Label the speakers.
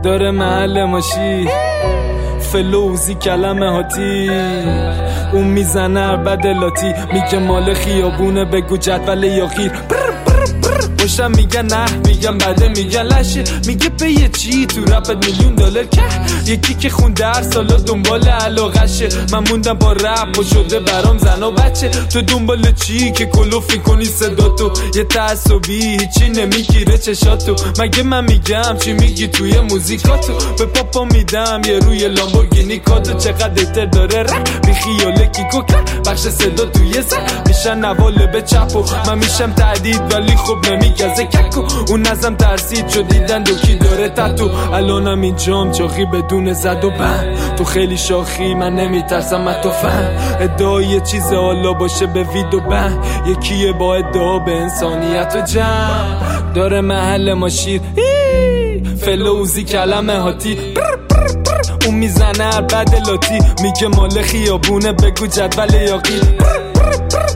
Speaker 1: داره محل ماشی فلوزی کلمه هاتی اون میزنه بدلاتی میگه مال خیابونه بگو جدول یا غیر خوشم میگن نه میگم بده میگن لشه میگه به یه چی تو رپت $1,000,000 که یکی که خونده هر سالا دنبال علاقشه من موندم با رپ و شده برام زن و بچه تو دنبال چی که کلوفی کنی صداتو یه تعصبی هیچی نمیگیره چشاتو مگه من میگم چی میگی توی موزیکاتو به پاپا میدم یه روی لامبورگینی کاتو چقدر اتر داره رپ بی خیاله کیکو کرد بخش صدا توی سر میشن نواله به چپ و من میشم تعدید ولی خب نمیگزه ککو اون ازم ترسید شد دیدن دوکی داره تتو الانم اینجام چاخی بدون زد و بند تو خیلی شاخی من نمیترسم از تو فهم ادعا یه چیز حالا باشه به وید و بند یکیه با ادعا به انسانیت و جمع داره محل ما شیر فلوزی کلمه هاتی اون میزنه هر بدلاتی میگه مال خیابونه بگو جدول یا غیر